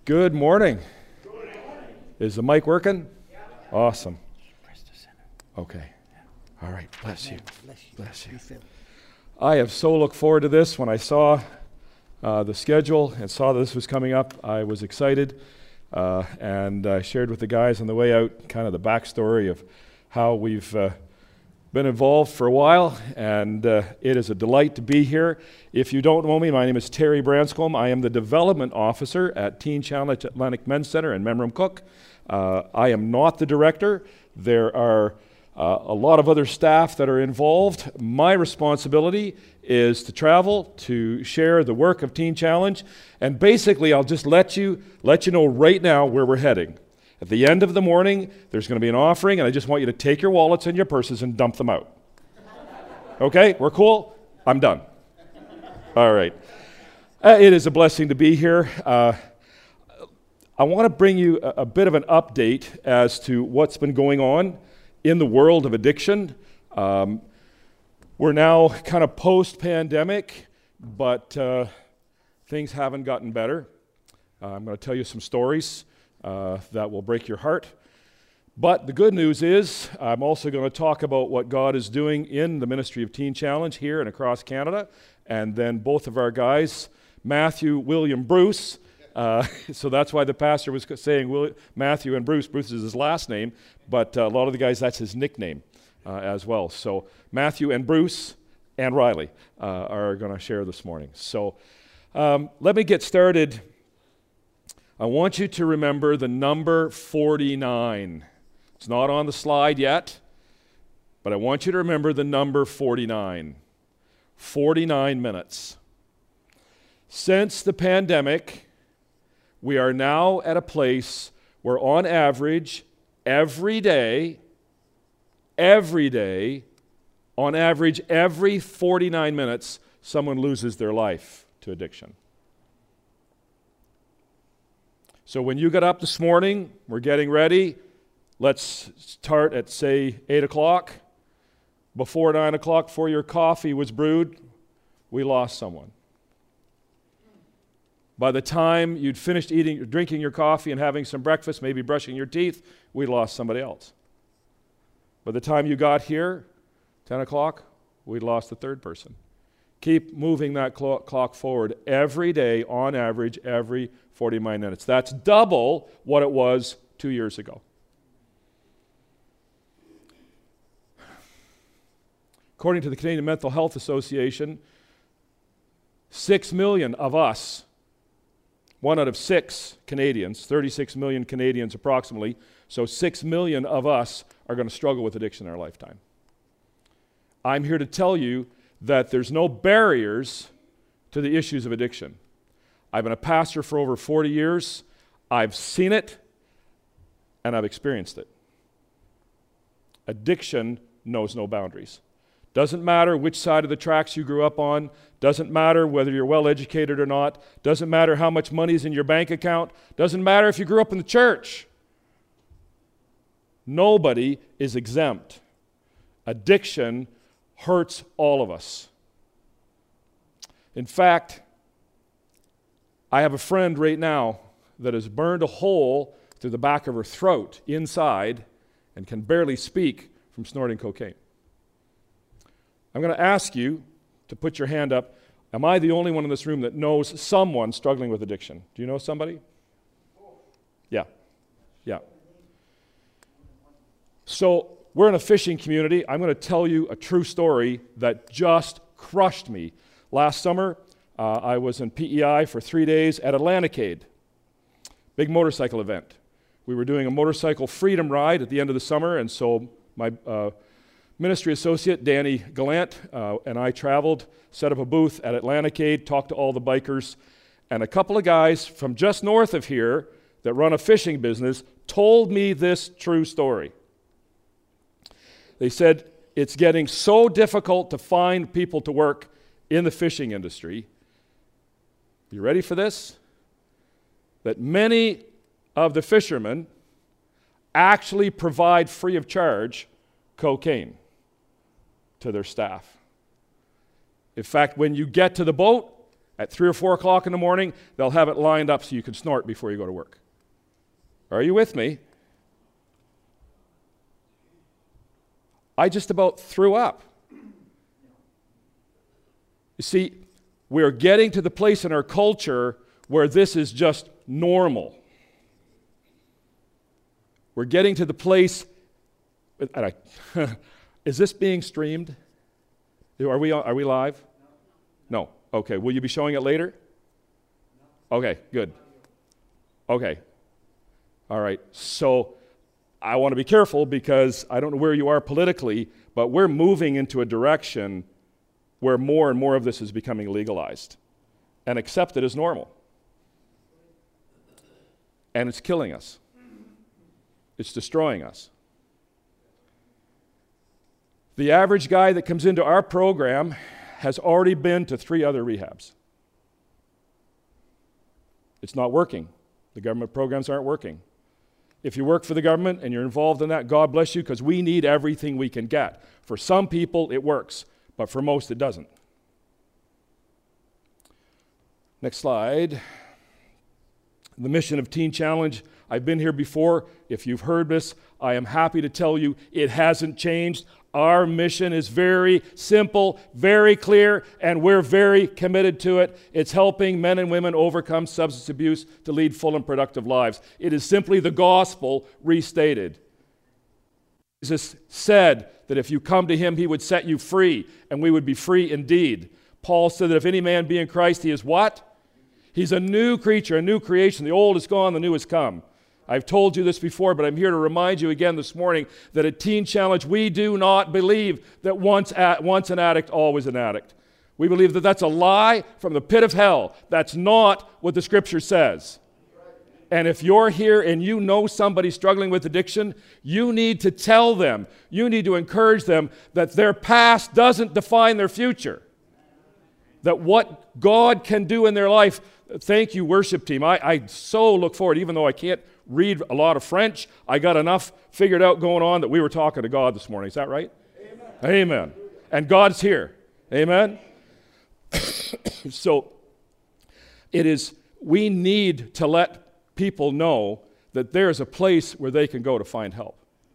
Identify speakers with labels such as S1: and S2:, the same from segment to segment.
S1: Good morning. Is the mic working? Yeah. Awesome. Okay. All right. Bless you. Bless you. I have so looked forward to this. When I saw the schedule and saw that this was coming up, I was excited. And I shared with the guys on the way out kind of the backstory of how we've been involved for a while, and it is a delight to be here. If you don't know me, my name is Terry Branscombe. I am the Development Officer at Teen Challenge Atlantic Men's Center in Memramcook. I am not the director. There are a lot of other staff that are involved. My responsibility is to travel, to share the work of Teen Challenge, and basically I'll just let you know right now where we're heading. At the end of the morning, there's going to be an offering, and I just want you to take your wallets and your purses and dump them out. Okay? We're cool? I'm done. All right. It is a blessing to be here. I want to bring you a bit of an update as to what's been going on in the world of addiction. We're now kind of post-pandemic, but things haven't gotten better. I'm going to tell you some stories that will break your heart. But the good news is I'm also going to talk about what God is doing in the ministry of Teen Challenge here and across Canada. And then both of our guys, Matthew, William, Bruce, so that's why the pastor was saying Matthew and Bruce. Bruce is his last name, but a lot of the guys, that's his nickname as well. So Matthew and Bruce and Riley are going to share this morning. So let me get started. I want you to remember the number 49. It's not on the slide yet, but I want you to remember the number 49. 49 minutes. Since the pandemic, we are now at a place where on average, every day, on average, every 49 minutes, someone loses their life to addiction. So when you got up this morning, we're getting ready. Let's start at, say, 8 o'clock. Before 9 o'clock, before your coffee was brewed, we lost someone. By the time you'd finished drinking your coffee and having some breakfast, maybe brushing your teeth, we lost somebody else. By the time you got here, 10 o'clock, we lost a third person. Keep moving that clock forward every day, on average, every 49 minutes. That's double what it was 2 years ago. According to the Canadian Mental Health Association, 6 million of us, 1 out of 6 Canadians, 36 million Canadians approximately, so 6 million of us are going to struggle with addiction in our lifetime. I'm here to tell you that there's no barriers to the issues of addiction. I've been a pastor for over 40 years. I've seen it, and I've experienced it. Addiction knows no boundaries. Doesn't matter which side of the tracks you grew up on. Doesn't matter whether you're well educated or not. Doesn't matter how much money's in your bank account. Doesn't matter if you grew up in the church. Nobody is exempt. Addiction hurts all of us. In fact, I have a friend right now that has burned a hole through the back of her throat inside and can barely speak from snorting cocaine. I'm going to ask you to put your hand up. Am I the only one in this room that knows someone struggling with addiction? Do you know somebody? Yeah. So we're in a fishing community. I'm going to tell you a true story that just crushed me. Last summer, I was in PEI for 3 days at Atlanticade, big motorcycle event. We were doing a motorcycle freedom ride at the end of the summer, and so my ministry associate, Danny Gallant, and I traveled, set up a booth at Atlanticade, talked to all the bikers, and a couple of guys from just north of here that run a fishing business told me this true story. They said, it's getting so difficult to find people to work in the fishing industry. You ready for this? That many of the fishermen actually provide free of charge cocaine to their staff. In fact, when you get to the boat At 3 or 4 o'clock in the morning, they'll have it lined up so you can snort before you go to work. Are you with me? I just about threw up. You see, we're getting to the place in our culture where this is just normal. We're getting to the place, is this being streamed? Are we live? No. Okay. Will you be showing it later? Okay, good. Okay. All right. So I want to be careful because I don't know where you are politically, but we're moving into a direction where more and more of this is becoming legalized and accepted as normal. And it's killing us. It's destroying us. The average guy that comes into our program has already been to 3 other rehabs. It's not working. The government programs aren't working. If you work for the government and you're involved in that, God bless you, because we need everything we can get. For some people, it works, but for most, it doesn't. Next slide. The mission of Teen Challenge. I've been here before. If you've heard this, I am happy to tell you it hasn't changed. Our mission is very simple, very clear, and we're very committed to it. It's helping men and women overcome substance abuse to lead full and productive lives. It is simply the gospel restated. Jesus said that if you come to him, he would set you free, and we would be free indeed. Paul said that if any man be in Christ, he is what? He's a new creature, a new creation. The old is gone, the new has come. I've told you this before, but I'm here to remind you again this morning that at Teen Challenge, we do not believe that once an addict, always an addict. We believe that that's a lie from the pit of hell. That's not what the Scripture says. And if you're here and you know somebody struggling with addiction, you need to tell them, you need to encourage them that their past doesn't define their future. That what God can do in their life, thank you, worship team. I so look forward, even though I can't read a lot of French, I got enough figured out going on that we were talking to God this morning. Is that right? Amen. Amen. And God's here. Amen? So we need to let people know that there's a place where they can go to find help.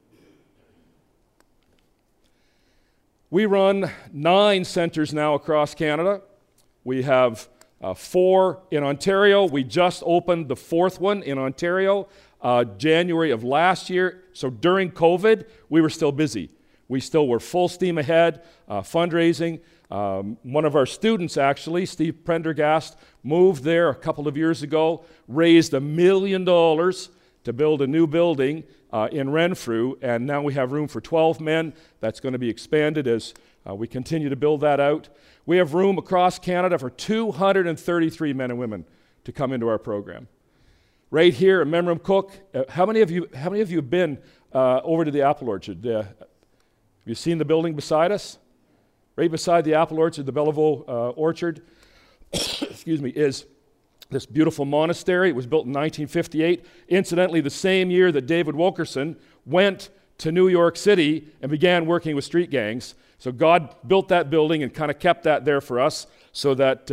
S1: We run 9 centers now across Canada. We have 4 in Ontario. We just opened the 4th one in Ontario, January of last year. So during COVID, we were still busy. We still were full steam ahead, fundraising. One of our students, actually, Steve Prendergast, moved there a couple of years ago, raised $1 million to build a new building in Renfrew, and now we have room for 12 men. That's going to be expanded as we continue to build that out. We have room across Canada for 233 men and women to come into our program. Right here at Memramcook, how many of you have been over to the apple orchard? Have you seen the building beside us? Right beside the apple orchard, the Bellevaux orchard, excuse me, is this beautiful monastery. It was built in 1958. Incidentally, the same year that David Wilkerson went to New York City and began working with street gangs. So God built that building and kind of kept that there for us so that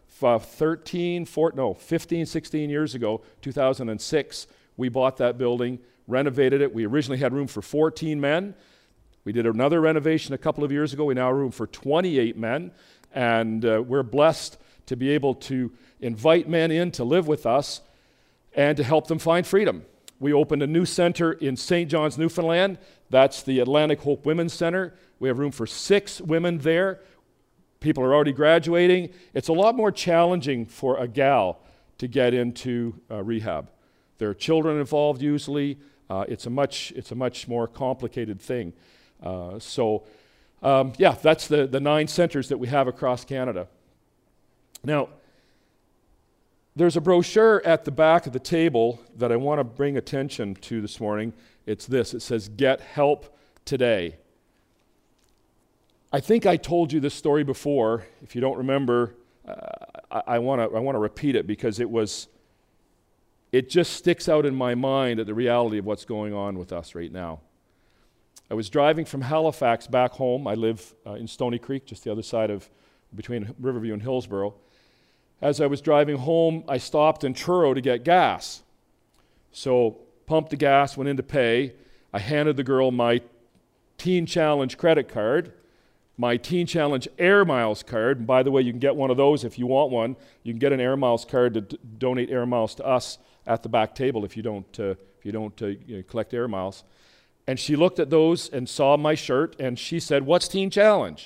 S1: 15, 16 years ago, 2006, we bought that building, renovated it. We originally had room for 14 men. We did another renovation a couple of years ago. We now have room for 28 men, and we're blessed to be able to invite men in to live with us and to help them find freedom. We opened a new center in St. John's, Newfoundland. That's the Atlantic Hope Women's Center. We have room for 6 women there. People are already graduating. It's a lot more challenging for a gal to get into rehab. There are children involved usually. It's a much more complicated thing. That's the 9 centers that we have across Canada. Now, there's a brochure at the back of the table that I want to bring attention to this morning. It's this. It says, "Get Help Today." I think I told you this story before. If you don't remember, I want to repeat it because it just sticks out in my mind at the reality of what's going on with us right now. I was driving from Halifax back home. I live in Stony Creek, just the other side of between Riverview and Hillsborough. as I was driving home, I stopped in Truro to get gas. So pumped the gas, went in to pay. I handed the girl my Teen Challenge credit card, my Teen Challenge Air Miles card. And by the way, you can get one of those if you want one. You can get an Air Miles card to donate Air Miles to us at the back table if you don't collect Air Miles. And she looked at those and saw my shirt, and she said, "What's Teen Challenge?"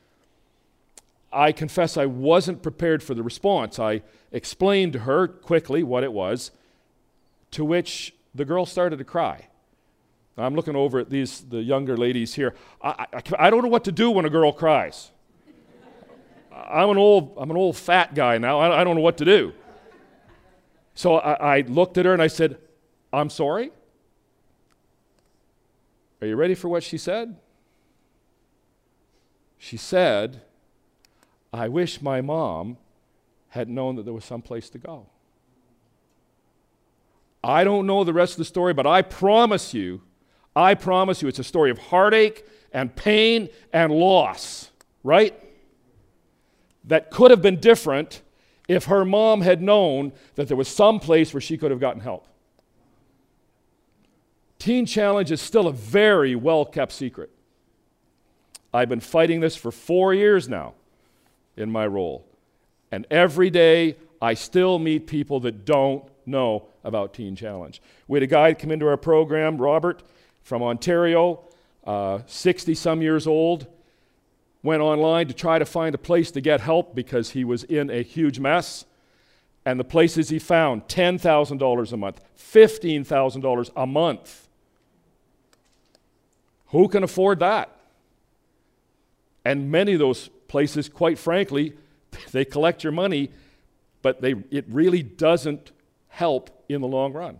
S1: I confess I wasn't prepared for the response. I explained to her quickly what it was, to which the girl started to cry. I'm looking over at the younger ladies here. I don't know what to do when a girl cries. I'm an old fat guy now. I don't know what to do. So I looked at her and I said, "I'm sorry." Are you ready for what she said? She said, "I wish my mom had known that there was some place to go." I don't know the rest of the story, but I promise you, it's a story of heartache and pain and loss, right? That could have been different if her mom had known that there was some place where she could have gotten help. Teen Challenge is still a very well-kept secret. I've been fighting this for 4 years now in my role. And every day, I still meet people that don't know about Teen Challenge. We had a guy come into our program, Robert, from Ontario, 60-some years old, went online to try to find a place to get help because he was in a huge mess. And the places he found, $10,000 a month, $15,000 a month. Who can afford that? And many of those places, quite frankly, they collect your money, but it really doesn't help in the long run.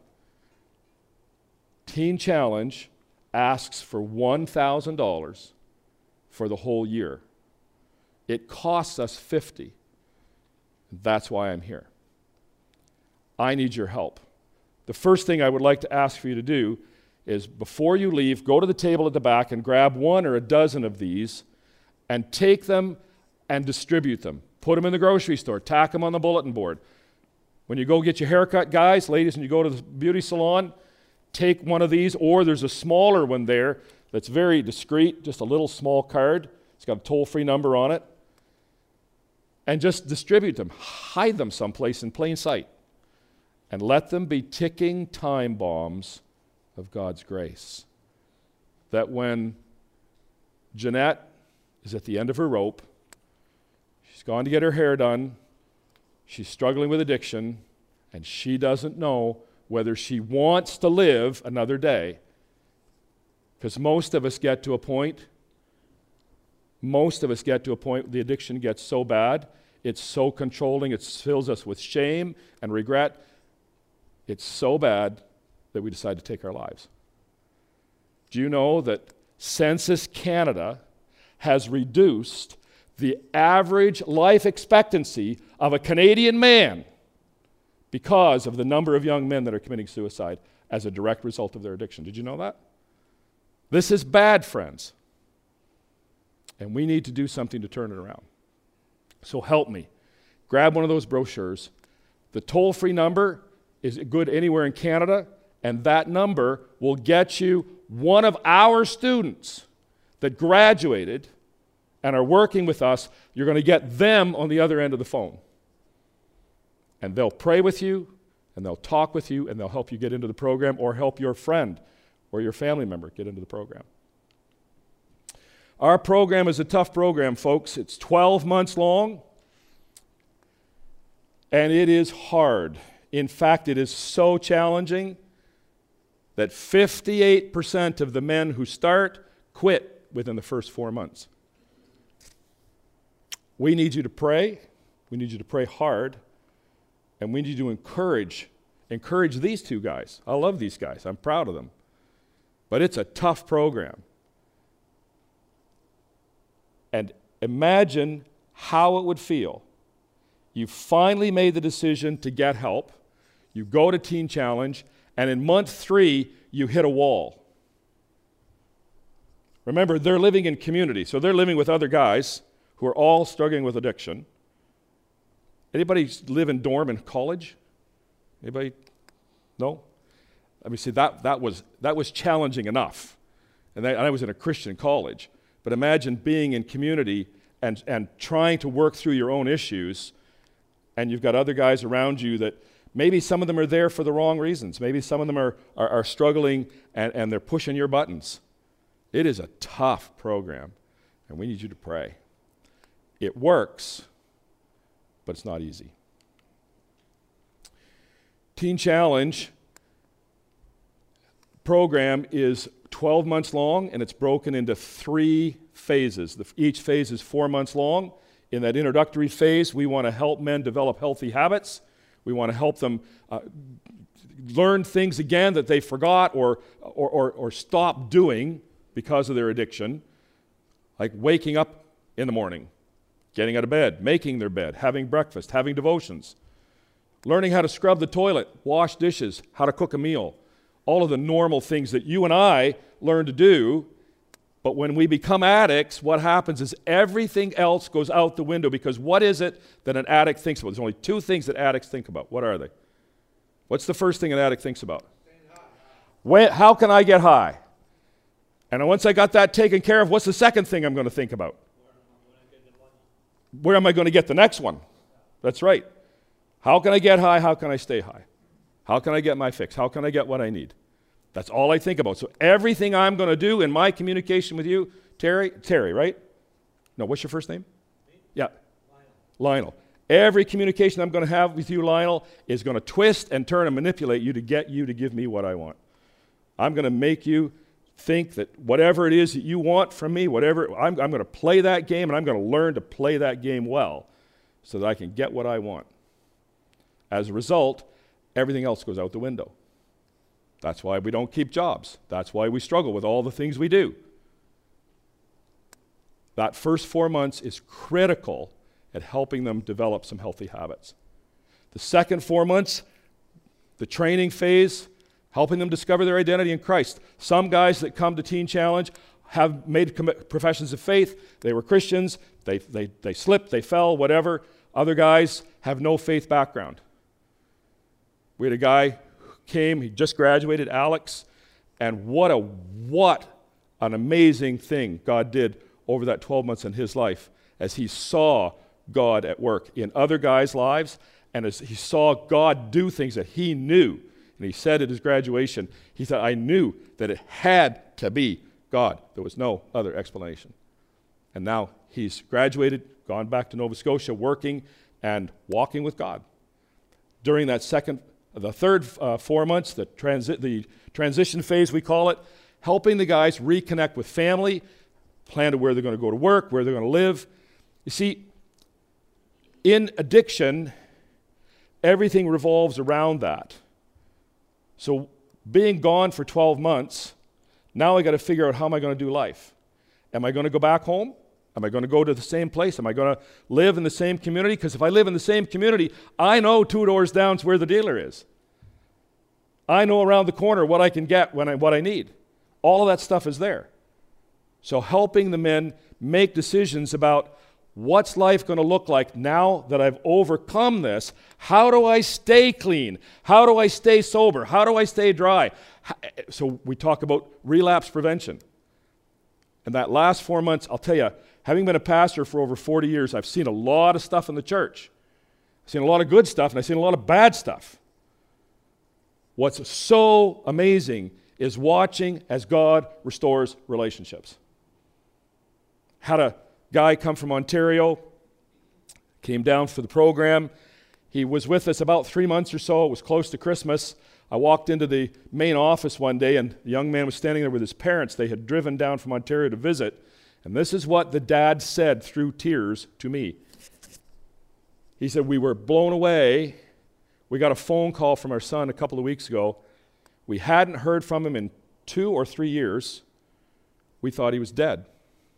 S1: Teen Challenge asks for $1,000 for the whole year. It costs us $50. That's why I'm here. I need your help. The first thing I would like to ask for you to do is, before you leave, go to the table at the back and grab one or a dozen of these and take them and distribute them. Put them in the grocery store. Tack them on the bulletin board. When you go get your haircut, guys, ladies, and you go to the beauty salon, take one of these, or there's a smaller one there that's very discreet, just a little small card. It's got a toll-free number on it. And just distribute them. Hide them someplace in plain sight. And let them be ticking time bombs of God's grace. That when Jeanette is at the end of her rope, she's gone to get her hair done, she's struggling with addiction, and she doesn't know whether she wants to live another day. Because most of us get to a point the addiction gets so bad, it's so controlling, it fills us with shame and regret. It's so bad that we decide to take our lives. Do you know that Census Canada has reduced the average life expectancy of a Canadian man because of the number of young men that are committing suicide as a direct result of their addiction? Did you know that? This is bad, friends. And we need to do something to turn it around. So help me. Grab one of those brochures. The toll-free number is good anywhere in Canada, and that number will get you one of our students that graduated and are working with us. You're going to get them on the other end of the phone. And they'll pray with you, and they'll talk with you, and they'll help you get into the program or help your friend or your family member get into the program. Our program is a tough program, folks. It's 12 months long, and it is hard. In fact, it is so challenging that 58% of the men who start quit within the first 4 months. We need you to pray. We need you to pray hard. And we need you to encourage these two guys. I love these guys. I'm proud of them. But it's a tough program. And imagine how it would feel. You finally made the decision to get help. You go to Teen Challenge, and in month 3, you hit a wall. Remember, they're living in community, so they're living with other guys who are all struggling with addiction. Anybody live in dorm in college? Anybody? No? I mean, see, that was challenging enough. And I was in a Christian college. But imagine being in community and trying to work through your own issues, and you've got other guys around you that maybe some of them are there for the wrong reasons. Maybe some of them are struggling and they're pushing your buttons. It is a tough program, and we need you to pray. It works, but it's not easy. Teen Challenge program is 12 months long, and it's broken into 3 phases. Each phase is 4 months long. In that introductory phase, we want to help men develop healthy habits. We want to help them learn things again that they forgot or stopped doing because of their addiction, like waking up in the morning, getting out of bed, making their bed, having breakfast, having devotions, learning how to scrub the toilet, wash dishes, how to cook a meal, all of the normal things that you and I learn to do. But when we become addicts, what happens is everything else goes out the window, because what is it that an addict thinks about? There's only 2 things that addicts think about. What are they? What's the first thing an addict thinks about? How can I get high? And once I got that taken care of, what's the second thing I'm going to think about? Where am I going to get the next one? That's right. How can I get high? How can I stay high? How can I get my fix? How can I get what I need? That's all I think about. So everything I'm going to do in my communication with you, Terry, right? No, what's your first name? Me? Yeah. Lionel. Every communication I'm going to have with you, Lionel, is going to twist and turn and manipulate you to get you to give me what I want. I'm going to make you think that whatever it is that you want from me, I'm going to play that game, and I'm going to learn to play that game well so that I can get what I want. As a result, everything else goes out the window. That's why we don't keep jobs. That's why we struggle with all the things we do. That first 4 months is critical at helping them develop some healthy habits. The second 4 months, the training phase, helping them discover their identity in Christ. Some guys that come to Teen Challenge have made professions of faith. They were Christians. They slipped, they fell, whatever. Other guys have no faith background. We had a guy who came, he just graduated, Alex, and what an amazing thing God did over that 12 months in his life as he saw God at work in other guys' lives, and as he saw God do things that he knew. And he said at his graduation, he said, I knew that it had to be God. There was no other explanation. And now he's graduated, gone back to Nova Scotia, working and walking with God. During that the third 4 months, the transition phase, we call it, helping the guys reconnect with family, plan to where they're going to go to work, where they're going to live. You see, in addiction, everything revolves around that. So being gone for 12 months, now I got to figure out how am I going to do life. Am I going to go back home? Am I going to go to the same place? Am I going to live in the same community? Because if I live in the same community, I know 2 doors down is where the dealer is. I know around the corner what I can get what I need. All of that stuff is there. So helping the men make decisions about what's life going to look like now that I've overcome this? How do I stay clean? How do I stay sober? How do I stay dry? So we talk about relapse prevention. And that last 4 months, I'll tell you, having been a pastor for over 40 years, I've seen a lot of stuff in the church. I've seen a lot of good stuff, and I've seen a lot of bad stuff. What's so amazing is watching as God restores relationships. Had a guy come from Ontario, came down for the program. He was with us about 3 months or so. It was close to Christmas. I walked into the main office one day, and the young man was standing there with his parents. They had driven down from Ontario to visit. And this is what the dad said through tears to me. He said, we were blown away. We got a phone call from our son a couple of weeks ago. We hadn't heard from him in 2 or 3 years. We thought he was dead.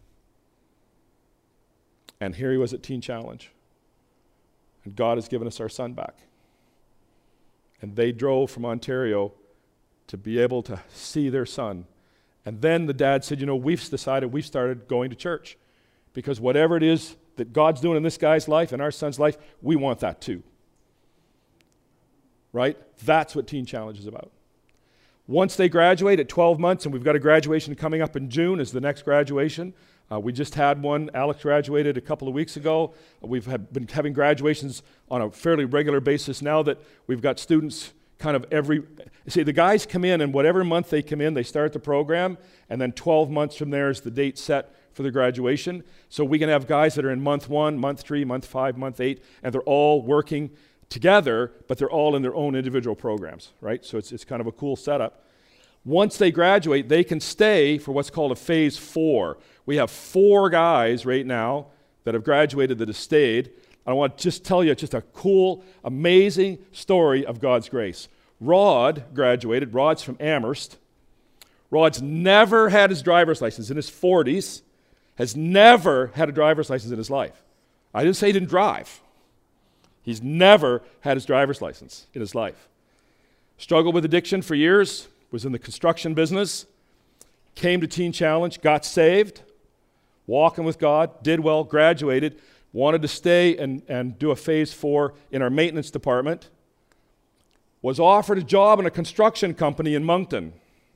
S1: And here he was at Teen Challenge. And God has given us our son back. And they drove from Ontario to be able to see their son. And then the dad said, we've started going to church. Because whatever it is that God's doing in this guy's life and our son's life, we want that too. Right? That's what Teen Challenge is about. Once they graduate at 12 months, and we've got a graduation coming up in June as the next graduation. We just had one. Alex graduated a couple of weeks ago. We've been having graduations on a fairly regular basis now that we've got students kind of see, the guys come in, and whatever month they come in, they start the program, and then 12 months from there is the date set for the graduation. So we can have guys that are in month 1, month 3, month 5, month 8, and they're all working together, but they're all in their own individual programs, right? So it's kind of a cool setup. Once they graduate, they can stay for what's called a phase 4. We have 4 guys right now that have graduated that have stayed. I want to just tell you just a cool, amazing story of God's grace. Rod graduated. Rod's from Amherst. Rod's never had his driver's license in his 40s, has never had a driver's license in his life. I didn't say he didn't drive. He's never had his driver's license in his life. Struggled with addiction for years, was in the construction business, came to Teen Challenge, got saved, walking with God, did well, graduated, wanted to stay and do a phase 4 in our maintenance department, was offered a job in a construction company in Moncton.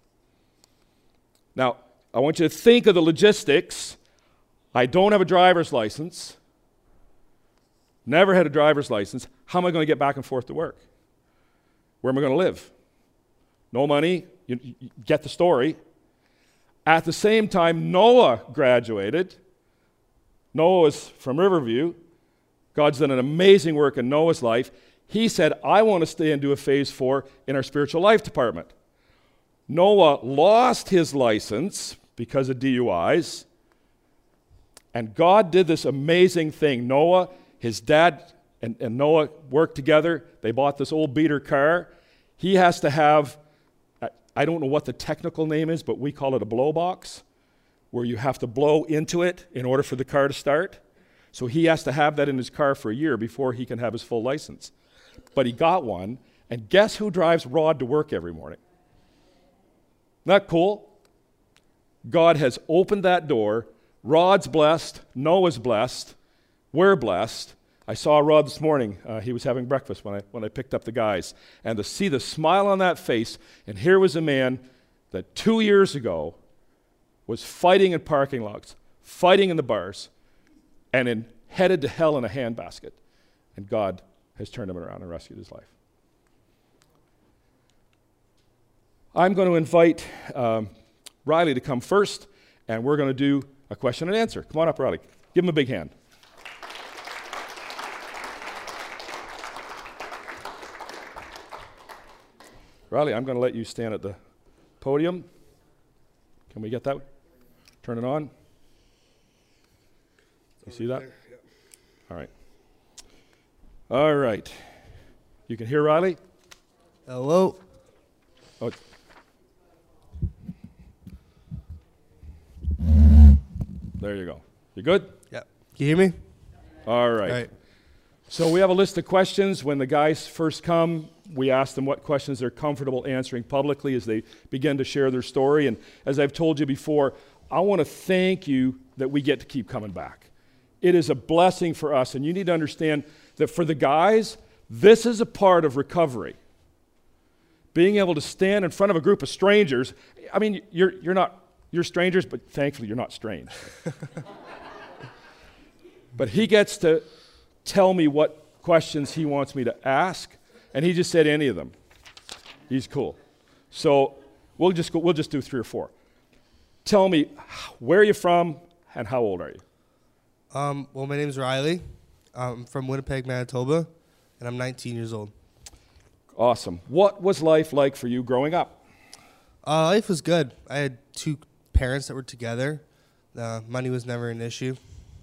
S1: Now, I want you to think of the logistics. I don't have a driver's license, never had a driver's license. How am I going to get back and forth to work? Where am I going to live? No money, you get the story. At the same time, Noah graduated. Noah was from Riverview. God's done an amazing work in Noah's life. He said, I want to stay and do a phase 4 in our spiritual life department. Noah lost his license because of DUIs, and God did this amazing thing. Noah, his dad, and Noah worked together. They bought this old beater car. He has to have, I don't know what the technical name is, but we call it a blow box, where you have to blow into it in order for the car to start. So he has to have that in his car for a year before he can have his full license. But he got one, and guess who drives Rod to work every morning? Not cool? God has opened that door. Rod's blessed. Noah's blessed. We're blessed. I saw Rod this morning. He was having breakfast when I picked up the guys. And to see the smile on that face, and here was a man that 2 years ago was fighting in parking lots, fighting in the bars, and headed to hell in a handbasket. And God has turned him around and rescued his life. I'm going to invite Riley to come first, and we're going to do a question and answer. Come on up, Riley. Give him a big hand. Riley, I'm going to let you stand at the podium. Can we get that? Turn it on. You see that? All right. All right. You can hear Riley?
S2: Hello.
S1: Oh. There you go. You good?
S2: Yeah. Can you hear me?
S1: All right.
S2: All right.
S1: So we have a list of questions. When the guys first come, we ask them what questions they're comfortable answering publicly as they begin to share their story. And as I've told you before, I want to thank you that we get to keep coming back. It is a blessing for us, and you need to understand that for the guys, this is a part of recovery. Being able to stand in front of a group of strangers. I mean, you're strangers, but thankfully you're not strange. But he gets to tell me what questions he wants me to ask, and he just said any of them. He's cool. So we'll just do 3 or 4. Tell me, where are you from and how old are you?
S2: Well, my name's Riley. I'm from Winnipeg, Manitoba, and I'm 19 years old.
S1: Awesome. What was life like for you growing up?
S2: Life was good. I had 2 parents that were together. Money was never an issue.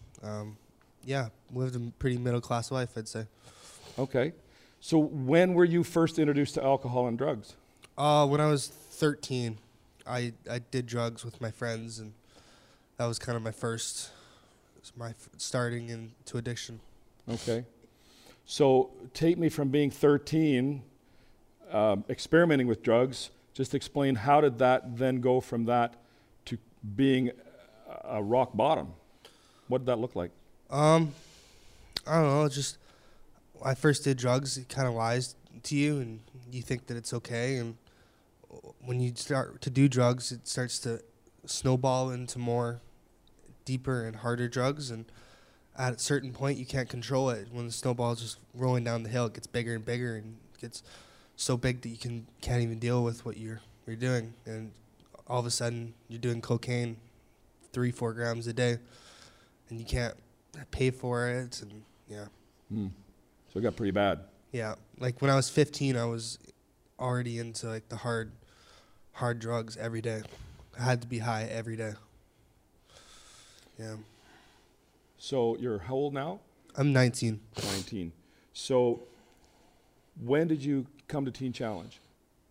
S2: Lived a pretty middle-class life, I'd say.
S1: Okay. So when were you first introduced to alcohol and drugs?
S2: When I was 13, I did drugs with my friends, and that was kind of my starting into addiction.
S1: Okay. So take me from being 13, experimenting with drugs, just explain how did that then go from that to being a rock bottom? What did that look like?
S2: I don't know. It's just when I first did drugs, it kind of lies to you, and you think that it's okay. And when you start to do drugs, it starts to snowball into more deeper and harder drugs. And at a certain point, you can't control it. When the snowball is just rolling down the hill, it gets bigger and bigger, and gets so big that you can't even deal with what you're doing. And all of a sudden, you're doing cocaine 3-4 grams a day, and you can't pay for it. And yeah.
S1: So it got pretty bad.
S2: Yeah, like when I was 15, I was already into like the hard drugs every day. I had to be high every day. Yeah.
S1: So you're how old now?
S2: I'm 19.
S1: 19. So when did you come to Teen Challenge?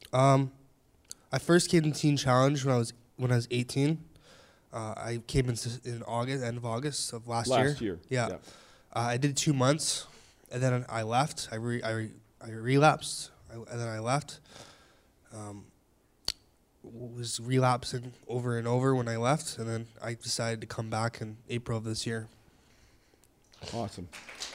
S2: I first came to Teen Challenge when I was 18. I came in August, end of August of last year.
S1: Last year.
S2: Yeah. I did 2 months, and then I left. I relapsed, and then I left. Was relapsing over and over when I left, and then I decided to come back in April of this year.
S1: Awesome.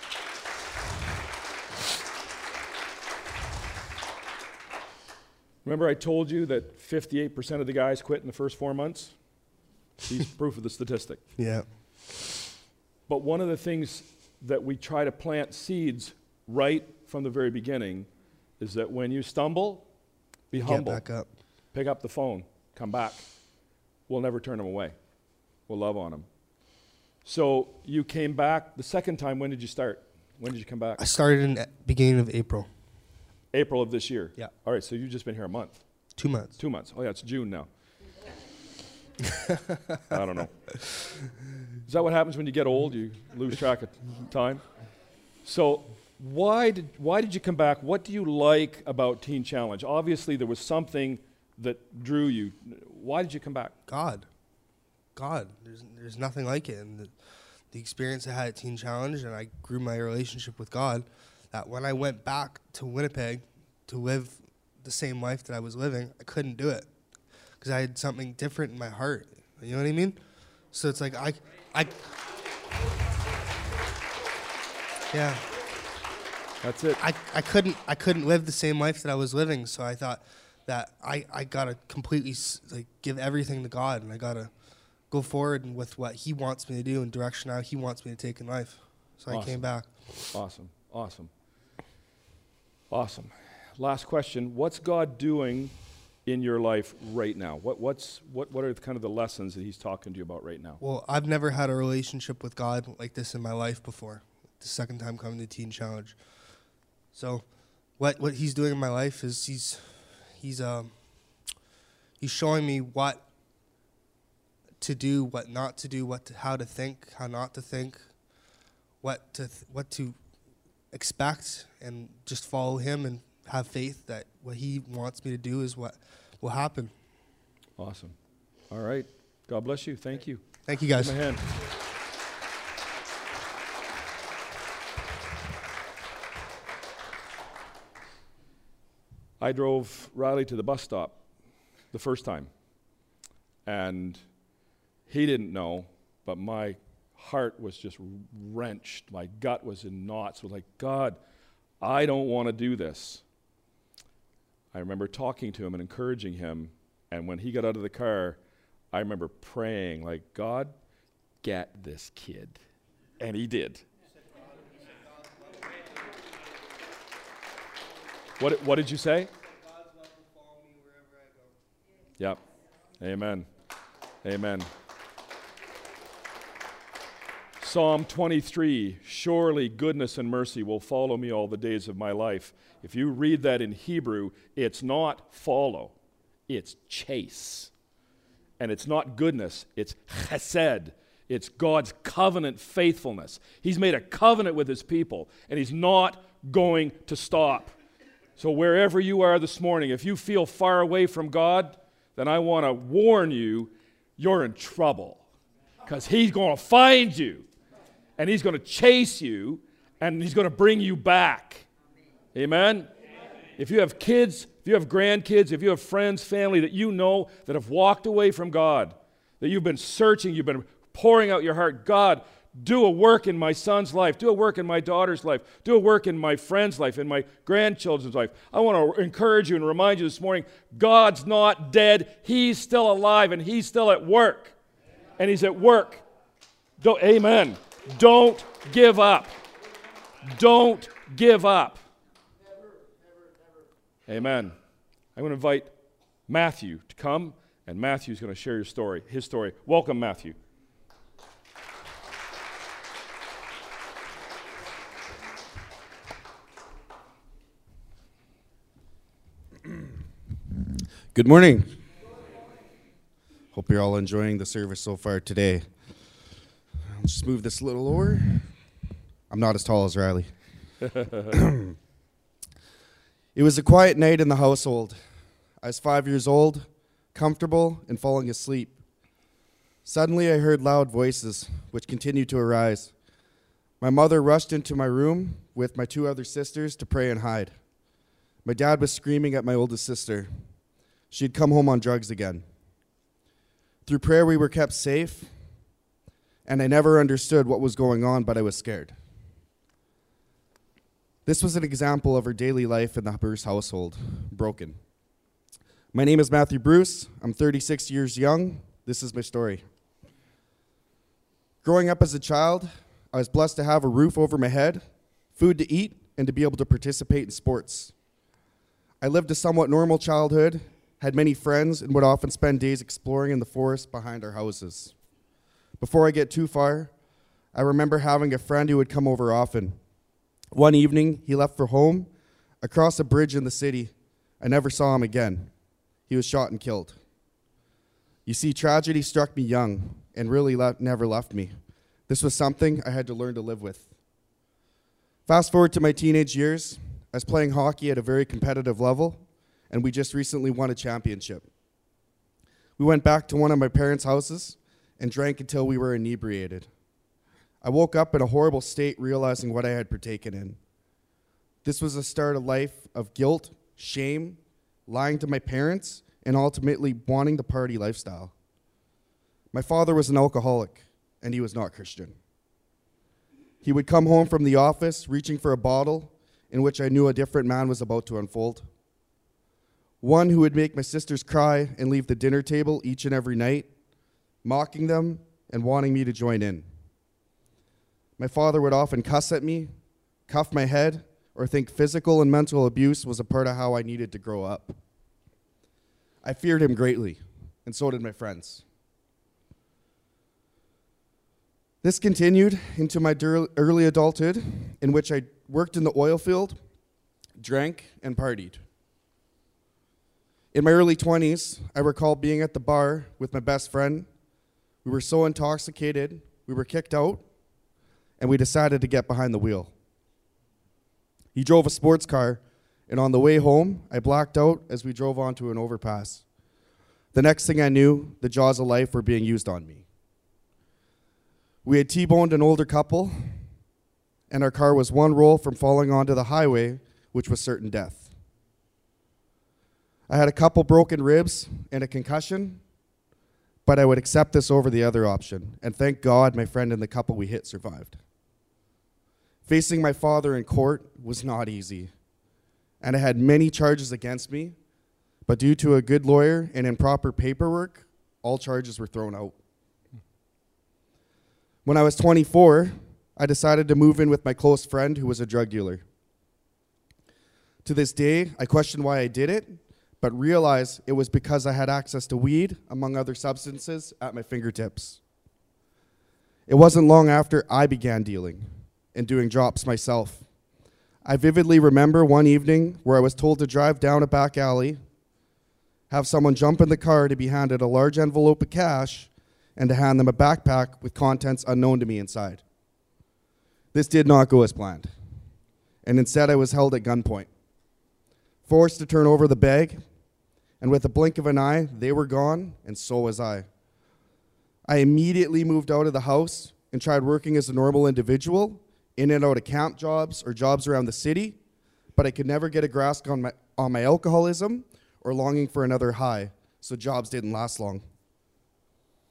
S1: Remember I told you that 58% of the guys quit in the first 4 months? He's proof of the statistic.
S2: Yeah.
S1: But one of the things that we try to plant seeds right from the very beginning is that when you stumble, be humble.
S2: Get back up.
S1: Pick up the phone. Come back. We'll never turn them away. We'll love on them. So you came back the second time. When did you start? When did you come back?
S2: I started in the beginning of April.
S1: April of this year?
S2: Yeah.
S1: All right, so you've just been here a month.
S2: 2 months.
S1: 2 months. Oh, yeah, it's June now. I don't know. Is that what happens when you get old? You lose track of time? So why did you come back? What do you like about Teen Challenge? Obviously, there was something that drew you. Why did you come back?
S2: God. There's nothing like it. And the experience I had at Teen Challenge, and I grew my relationship with God, that when I went back to Winnipeg to live the same life that I was living, I couldn't do it because I had something different in my heart. You know what I mean? So it's like yeah.
S1: That's it.
S2: I couldn't live the same life that I was living, so I thought that I gotta completely give everything to God, and I gotta go forward with what He wants me to do and direction how He wants me to take in life. So
S1: Awesome.
S2: I came back.
S1: Awesome. Last question. What's God doing in your life right now? What are kind of the lessons that He's talking to you about right now?
S2: Well, I've never had a relationship with God like this in my life before. The second time coming to Teen Challenge. So what He's doing in my life is he's showing me what to do, what not to do, how to think, how not to think, what to expect, and just follow Him and have faith that what He wants me to do is what will happen.
S1: Awesome. All right. God bless you. Thank you.
S2: Thank you, guys.
S1: Give him a hand. I drove Riley to the bus stop the first time, and he didn't know, but my heart was just wrenched. My gut was in knots. I was like, God, I don't want to do this. I remember talking to him and encouraging him, and when he got out of the car, I remember praying, like, God, get this kid. And He did. What did you say?
S2: God's love will follow me wherever I go.
S1: Yep. Amen. Amen. Psalm 23, surely goodness and mercy will follow me all the days of my life. If you read that in Hebrew, it's not follow, it's chase. And it's not goodness, it's chesed. It's God's covenant faithfulness. He's made a covenant with His people, and He's not going to stop. So wherever you are this morning, if you feel far away from God, then I want to warn you, you're in trouble. Because He's going to find you, and He's going to chase you, and He's going to bring you back. Amen? If you have kids, if you have grandkids, if you have friends, family that you know that have walked away from God, that you've been searching, you've been pouring out your heart, God, do a work in my son's life, do a work in my daughter's life, do a work in my friend's life, in my grandchildren's life. I want to encourage you and remind you this morning, God's not dead. He's still alive, and He's still at work. And He's at work. Amen. Don't give up. Don't give up. Amen. I'm going to invite Matthew to come, and Matthew's going to share his story. Welcome, Matthew.
S3: Good morning. Hope you're all enjoying the service so far today. I'll just move this a little lower. I'm not as tall as Riley. It was a quiet night in the household. I was 5 years old, comfortable, and falling asleep. Suddenly I heard loud voices, which continued to arise. My mother rushed into my room with my 2 other sisters to pray and hide. My dad was screaming at my oldest sister. She had come home on drugs again. Through prayer, we were kept safe, and I never understood what was going on, but I was scared. This was an example of our daily life in the Bruce household, broken. My name is Matthew Bruce. I'm 36 years young. This is my story. Growing up as a child, I was blessed to have a roof over my head, food to eat, and to be able to participate in sports. I lived a somewhat normal childhood, had many friends, and would often spend days exploring in the forest behind our houses. Before I get too far, I remember having a friend who would come over often. One evening, he left for home, across a bridge in the city. I never saw him again. He was shot and killed. You see, tragedy struck me young and really never left me. This was something I had to learn to live with. Fast forward to my teenage years, I was playing hockey at a very competitive level, and we just recently won a championship. We went back to one of my parents' houses and drank until we were inebriated. I woke up in a horrible state, realizing what I had partaken in. This was the start of life of guilt, shame, lying to my parents, and ultimately wanting the party lifestyle. My father was an alcoholic, and he was not Christian. He would come home from the office reaching for a bottle in which I knew a different man was about to unfold. One who would make my sisters cry and leave the dinner table each and every night, mocking them and wanting me to join in. My father would often cuss at me, cuff my head, or think physical and mental abuse was a part of how I needed to grow up. I feared him greatly, and so did my friends. This continued into my early adulthood, in which I worked in the oil field, drank, and partied. In my early 20s, I recall being at the bar with my best friend. We were so intoxicated, we were kicked out, and we decided to get behind the wheel. He drove a sports car, and on the way home, I blacked out as we drove onto an overpass. The next thing I knew, the jaws of life were being used on me. We had T-boned an older couple, and our car was one roll from falling onto the highway, which was certain death. I had a couple broken ribs and a concussion, but I would accept this over the other option, and thank God my friend and the couple we hit survived. Facing my father in court was not easy, and I had many charges against me, but due to a good lawyer and improper paperwork, all charges were thrown out. When I was 24, I decided to move in with my close friend who was a drug dealer. To this day, I question why I did it, but realize it was because I had access to weed, among other substances, at my fingertips. It wasn't long after I began dealing and doing drops myself. I vividly remember one evening where I was told to drive down a back alley, have someone jump in the car to be handed a large envelope of cash, and to hand them a backpack with contents unknown to me inside. This did not go as planned, and instead I was held at gunpoint, forced to turn over the bag, and with a blink of an eye, they were gone, and so was I. I immediately moved out of the house and tried working as a normal individual, in and out of camp jobs or jobs around the city, but I could never get a grasp on my alcoholism or longing for another high, so jobs didn't last long.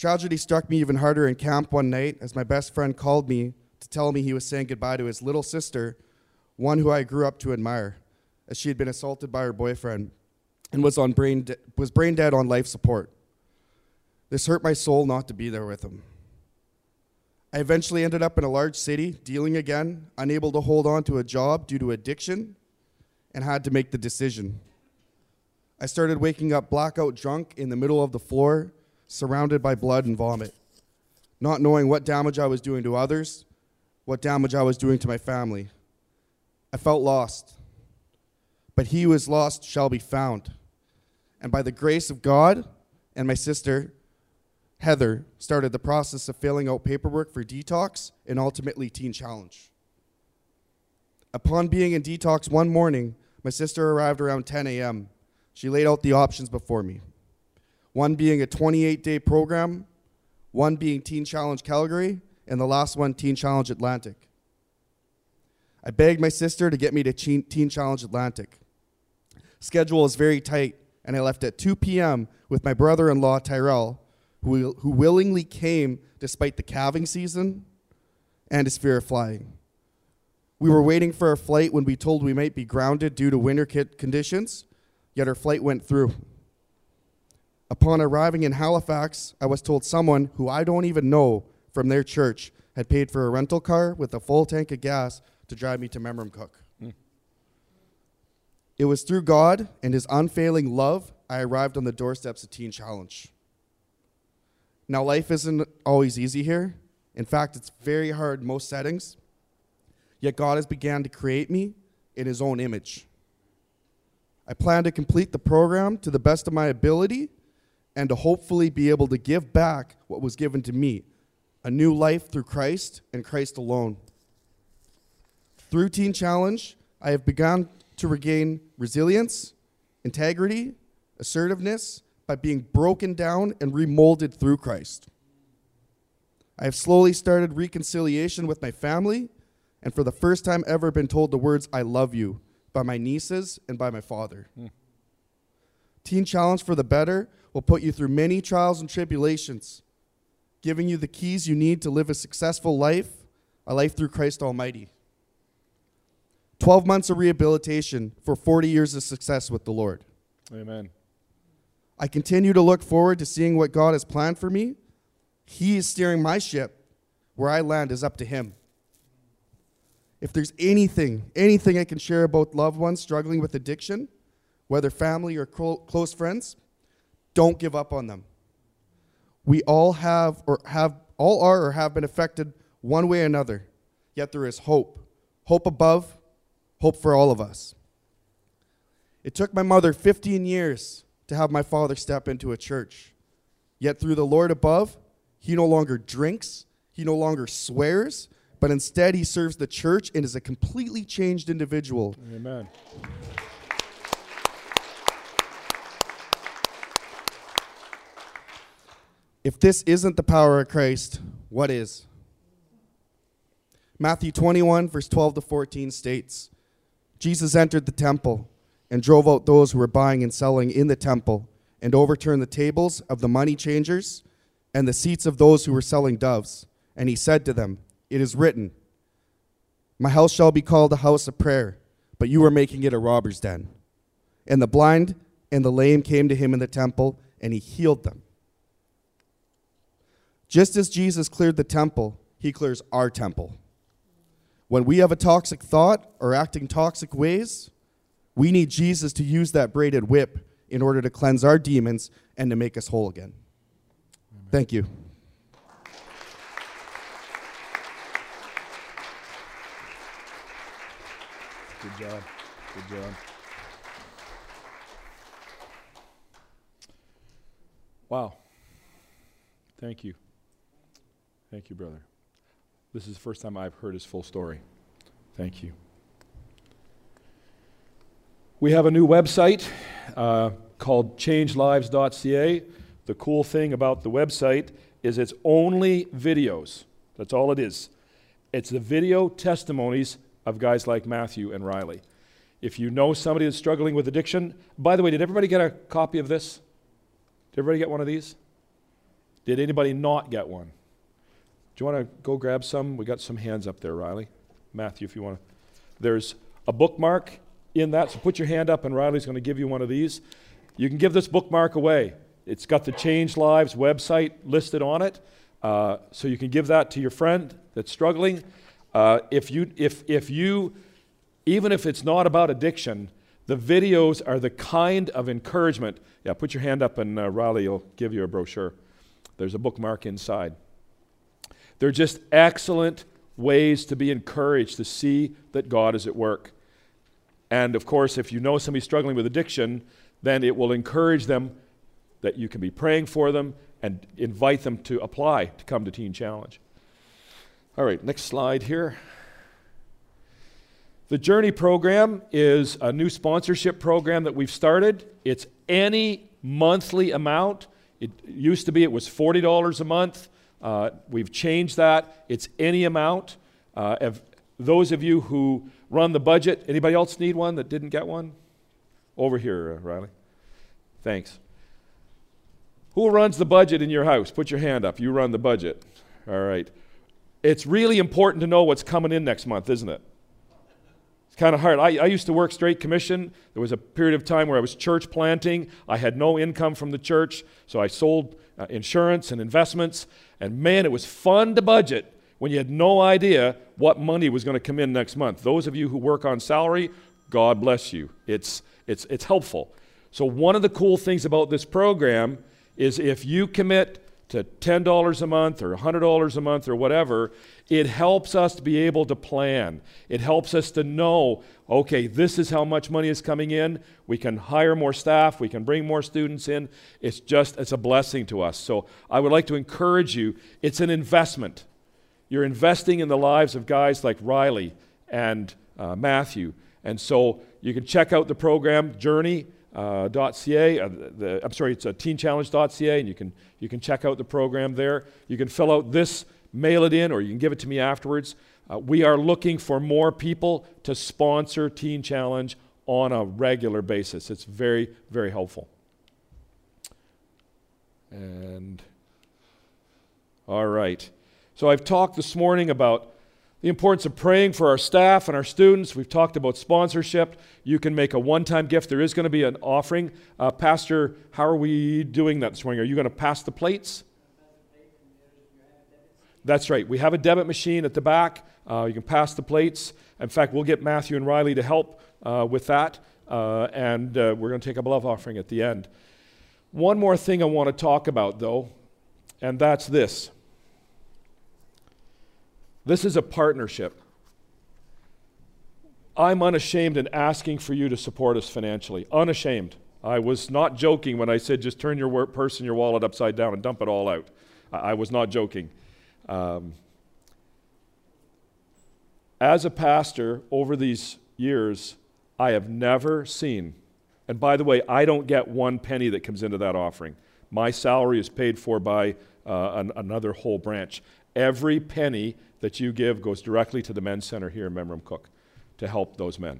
S3: Tragedy struck me even harder in camp one night as my best friend called me to tell me he was saying goodbye to his little sister, one who I grew up to admire, as she had been assaulted by her boyfriend and was brain dead on life support. This hurt my soul not to be there with him. I eventually ended up in a large city, dealing again, unable to hold on to a job due to addiction, and had to make the decision. I started waking up blackout drunk in the middle of the floor, surrounded by blood and vomit, not knowing what damage I was doing to others, what damage I was doing to my family. I felt lost, but he who is lost shall be found. And by the grace of God and my sister, Heather, started the process of filling out paperwork for detox and ultimately Teen Challenge. Upon being in detox one morning, my sister arrived around 10 a.m. She laid out the options before me. One being a 28-day program, one being Teen Challenge Calgary, and the last one, Teen Challenge Atlantic. I begged my sister to get me to Teen Challenge Atlantic. Schedule is very tight, and I left at 2 p.m. with my brother-in-law, Tyrell, who willingly came despite the calving season and his fear of flying. We were waiting for our flight when we told we might be grounded due to winter conditions, yet our flight went through. Upon arriving in Halifax, I was told someone who I don't even know from their church had paid for a rental car with a full tank of gas to drive me to Memramcook. It was through God and his unfailing love I arrived on the doorsteps of Teen Challenge. Now, life isn't always easy here. In fact, it's very hard in most settings. Yet God has begun to create me in his own image. I plan to complete the program to the best of my ability and to hopefully be able to give back what was given to me, a new life through Christ and Christ alone. Through Teen Challenge, I have begun to regain resilience, integrity, assertiveness, by being broken down and remolded through Christ. I have slowly started reconciliation with my family, and for the first time ever been told the words, "I love you," by my nieces and by my father. Teen Challenge for the Better will put you through many trials and tribulations, giving you the keys you need to live a successful life, a life through Christ Almighty. 12 months of rehabilitation for 40 years of success with the Lord.
S1: Amen.
S3: I continue to look forward to seeing what God has planned for me. He is steering my ship. Where I land is up to him. If there's anything I can share about loved ones struggling with addiction, whether family or close friends, don't give up on them. We all are or have been affected one way or another, yet there is hope. Hope above, hope for all of us. It took my mother 15 years to have my father step into a church. Yet through the Lord above, he no longer drinks, he no longer swears, but instead he serves the church and is a completely changed individual.
S1: Amen.
S3: If this isn't the power of Christ, what is? Matthew 21, verse 12 to 14 states, Jesus entered the temple and drove out those who were buying and selling in the temple, and overturned the tables of the money changers and the seats of those who were selling doves. And he said to them, "It is written, my house shall be called a house of prayer, but you are making it a robber's den." And the blind and the lame came to him in the temple, and he healed them. Just as Jesus cleared the temple, he clears our temple. When we have a toxic thought or acting toxic ways, we need Jesus to use that braided whip in order to cleanse our demons and to make us whole again. Amen. Thank you.
S1: Good job. Good job. Wow. Thank you. Thank you, brother. This is the first time I've heard his full story. Thank you. We have a new website called changelives.ca. The cool thing about the website is it's only videos. That's all it is. It's the video testimonies of guys like Matthew and Riley. If you know somebody that's struggling with addiction, by the way, did everybody get a copy of this? Did everybody get one of these? Did anybody not get one? Do you want to go grab some? We got some hands up there, Riley. Matthew, if you want to. There's a bookmark in that, so put your hand up and Riley's going to give you one of these. You can give this bookmark away. It's got the Change Lives website listed on it, so you can give that to your friend that's struggling. If you, even if it's not about addiction, the videos are the kind of encouragement. Yeah, put your hand up and Riley will give you a brochure. There's a bookmark inside. They're just excellent ways to be encouraged, to see that God is at work. And of course, if you know somebody struggling with addiction, then it will encourage them that you can be praying for them and invite them to apply to come to Teen Challenge. All right, next slide here. The Journey program is a new sponsorship program that we've started. It's any monthly amount. It used to be it was $40 a month. We've changed that. It's any amount. Those of you who run the budget, anybody else need one that didn't get one? Over here, Riley. Thanks. Who runs the budget in your house? Put your hand up. You run the budget. All right. It's really important to know what's coming in next month, isn't it? It's kind of hard. I used to work straight commission. There was a period of time where I was church planting. I had no income from the church, so I sold insurance and investments. And man, it was fun to budget when you had no idea what money was going to come in next month. Those of you who work on salary, God bless you. It's helpful. So one of the cool things about this program is if you commit to $10 a month or $100 a month or whatever, it helps us to be able to plan. It helps us to know, okay, this is how much money is coming in. We can hire more staff. We can bring more students in. It's a blessing to us. So I would like to encourage you. It's an investment. You're investing in the lives of guys like Riley and Matthew. And so you can check out the program, Journey. .ca, it's teenchallenge.ca, and you can check out the program there. You can fill out this, mail it in, or you can give it to me afterwards. We are looking for more people to sponsor Teen Challenge on a regular basis. It's very, very helpful. And all right. So I've talked this morning about the importance of praying for our staff and our students. We've talked about sponsorship. You can make a one-time gift. There is going to be an offering. Pastor, how are we doing that this morning? Are you going to pass the plates? That's right. We have a debit machine at the back. You can pass the plates. In fact, we'll get Matthew and Riley to help with that. And we're going to take a love offering at the end. One more thing I want to talk about, though, and that's this. This is a partnership. I'm unashamed in asking for you to support us financially. Unashamed. I was not joking when I said just turn your purse and your wallet upside down and dump it all out. I was not joking. As a pastor over these years, I have never seen, and by the way, I don't get one penny that comes into that offering. My salary is paid for by another whole branch. Every penny that you give goes directly to the Men's Center here in Memram Cook to help those men.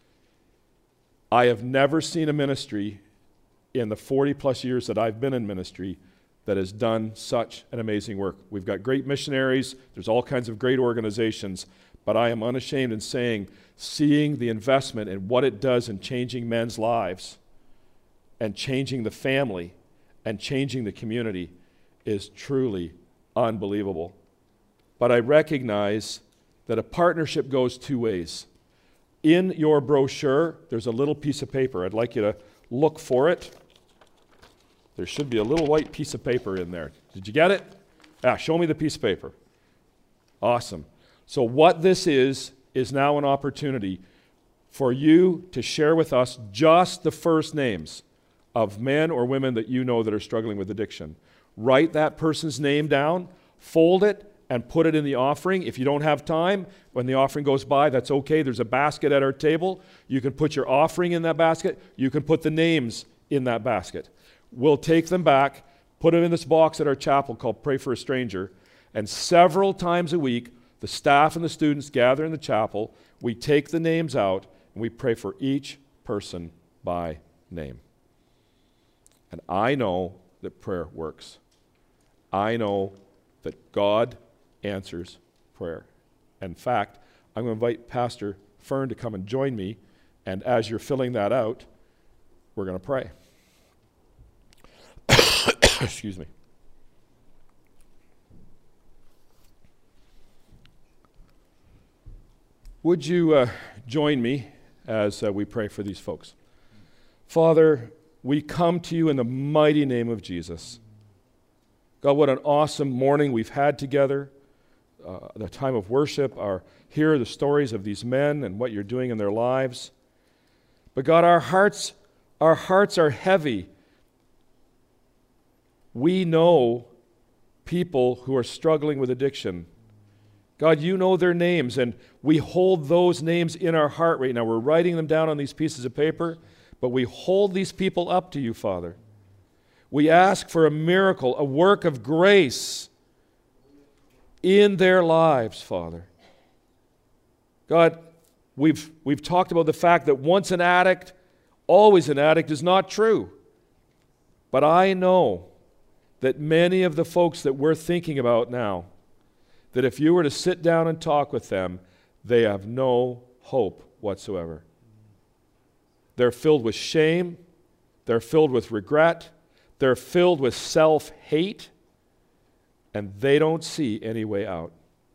S1: I have never seen a ministry in the 40-plus years that I've been in ministry that has done such an amazing work. We've got great missionaries. There's all kinds of great organizations. But I am unashamed in saying, seeing the investment and what it does in changing men's lives and changing the family and changing the community is truly unbelievable. But I recognize that a partnership goes two ways. In your brochure, there's a little piece of paper. I'd like you to look for it. There should be a little white piece of paper in there. Did you get it? Show me the piece of paper. Awesome. So what this is now an opportunity for you to share with us just the first names of men or women that you know that are struggling with addiction. Write that person's name down, fold it, and put it in the offering. If you don't have time, when the offering goes by, that's okay. There's a basket at our table. You can put your offering in that basket. You can put the names in that basket. We'll take them back, put them in this box at our chapel called Pray for a Stranger, and several times a week, the staff and the students gather in the chapel. We take the names out, and we pray for each person by name. And I know that prayer works. I know that God answers prayer. In fact, I'm going to invite Pastor Fern to come and join me, and as you're filling that out, we're going to pray. Excuse me. Would you join me as we pray for these folks? Father, we come to you in the mighty name of Jesus. God, what an awesome morning we've had together. The time of worship, hear the stories of these men and what you're doing in their lives. But God, our hearts are heavy. We know people who are struggling with addiction. God, you know their names, and we hold those names in our heart right now. We're writing them down on these pieces of paper, but we hold these people up to you, Father. We ask for a miracle, a work of grace in their lives, Father. God, we've talked about the fact that once an addict, always an addict is not true. But I know that many of the folks that we're thinking about now, that if you were to sit down and talk with them, they have no hope whatsoever. They're filled with shame. They're filled with regret. They're filled with self-hate. And they don't see any way out.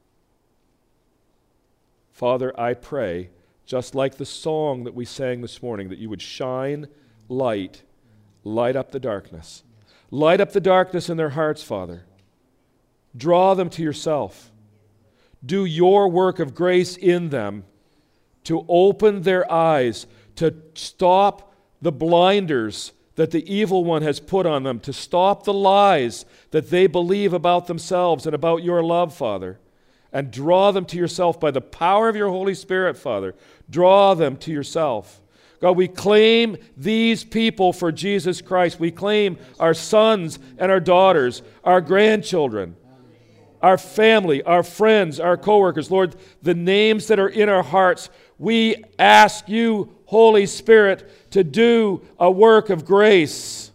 S1: Father, I pray, just like the song that we sang this morning, that you would shine light up the darkness. Light up the darkness in their hearts, Father. Draw them to yourself. Do your work of grace in them to open their eyes, to stop the blinders that the evil one has put on them, to stop the lies that they believe about themselves and about your love, Father, and draw them to yourself by the power of your Holy Spirit, Father. Draw them to yourself. God, we claim these people for Jesus Christ. We claim our sons and our daughters, our grandchildren, our family, our friends, our coworkers. Lord, the names that are in our hearts, we ask you, Holy Spirit, to do a work of grace.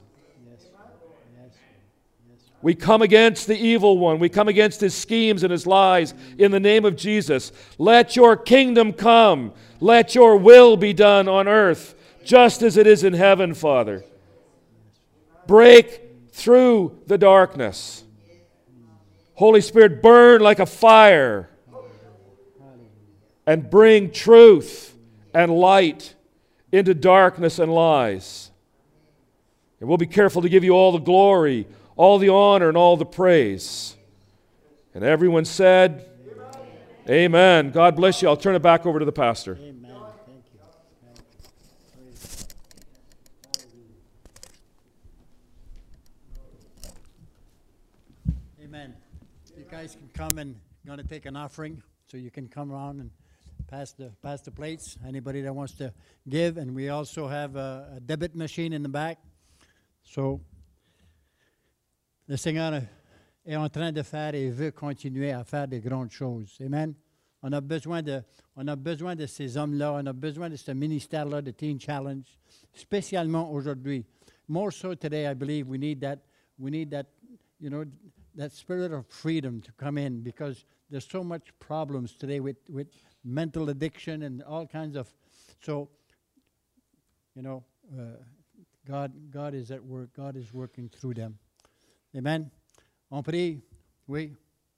S1: We come against the evil one. We come against his schemes and his lies in the name of Jesus. Let your kingdom come. Let your will be done on earth, just as it is in heaven, Father. Break through the darkness. Holy Spirit, burn like a fire and bring truth and light into darkness and lies. And we'll be careful to give you all the glory, all the honor, and all the praise. And everyone said, Amen. God bless you. I'll turn it back over to the pastor.
S4: Amen. Thank you. Amen. You guys can come and I'm going to take an offering, so you can come around and pass the plates. Anybody that wants to give, and we also have a debit machine in the back. So, le Seigneur est en train de faire et veut continuer à faire des grandes choses. Amen. On a besoin de ces hommes-là, on a besoin de ce ministère-là de Teen Challenge, spécialement aujourd'hui. More so today, I believe we need that, that spirit of freedom to come in, because there's so much problems today with mental addiction and all kinds of, so, God is at work. God is working through them. Amen. On prie. Oui.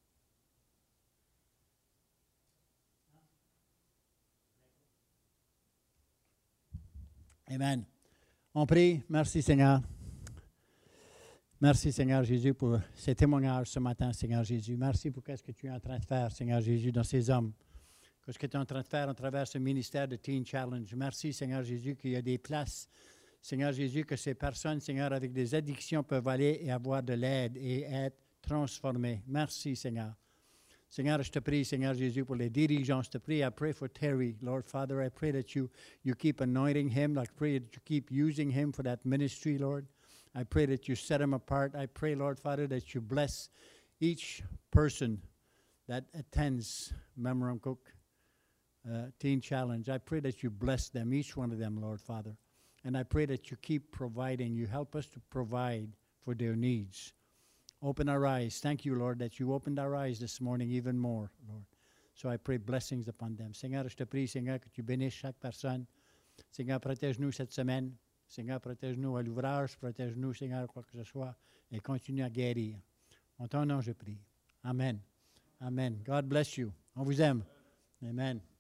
S4: Amen. On prie. Merci, Seigneur. Merci, Seigneur Jésus, pour ces témoignages ce matin, Seigneur Jésus. Merci pour ce que tu es en train de faire, Seigneur Jésus, dans ces hommes. Ce que tu es en train de faire à travers ce ministère de Teen Challenge. Merci, Seigneur Jésus, qu'il y a des places, Seigneur Jésus, que ces personnes, Seigneur, avec des addictions peuvent aller et avoir de l'aide et être transformées. Merci, Seigneur. Seigneur, je te prie, Seigneur Jésus, pour les dirigeants. Je te prie, I pray for Terry. Lord Father, I pray that you keep anointing him. I pray that you keep using him for that ministry, Lord. I pray that you set him apart. I pray, Lord Father, that you bless each person that attends Memram Cook Teen Challenge. I pray that you bless them, each one of them, Lord Father. And I pray that you keep providing. You help us to provide for their needs. Open our eyes. Thank you, Lord, that you opened our eyes this morning even more, Lord. So I pray blessings upon them. Seigneur, je te prie, Seigneur, que tu bénisses chaque personne. Seigneur, protège-nous cette semaine. Seigneur, protège-nous à l'ouvrage. Protège-nous, Seigneur, quoi que ce soit. Et continue à guérir. En ton nom, je prie. Amen. Amen. God bless you. On vous aime. Amen.